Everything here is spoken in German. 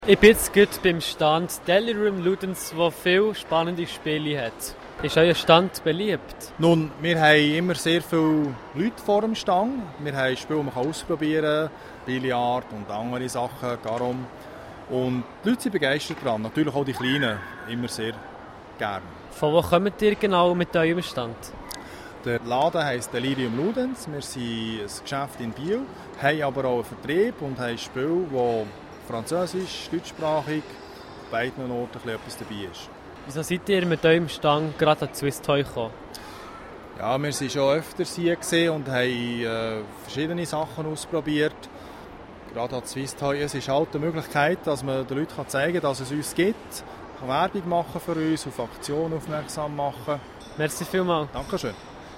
Ich bin jetzt gerade beim Stand Delirium Ludens, der viele spannende Spiele hat. Ist euer Stand beliebt? Nun, wir haben immer sehr viele Leute vor dem Stand. Wir haben Spiele, die man ausprobieren kann, Billard und andere Sachen, Garom. Und die Leute sind begeistert daran. Natürlich auch die Kleinen, immer sehr gerne. Von wo kommt ihr genau mit eurem Stand? Der Laden heisst Delirium Ludens. Wir sind ein Geschäft in Biel, haben aber auch einen Vertrieb und haben Spiele, die französisch, deutschsprachig, auf beiden Orten etwas dabei ist. Wieso seid ihr mit eurem Stand gerade an Swiss Toy gekommen? Ja, wir waren schon öfters hier und haben verschiedene Sachen ausprobiert. Gerade an Swiss Toy, es ist halt eine Möglichkeit, dass man den Leuten zeigen kann, dass es uns gibt, Werbung machen für uns, auf Aktionen aufmerksam machen. Merci vielmals. Dankeschön.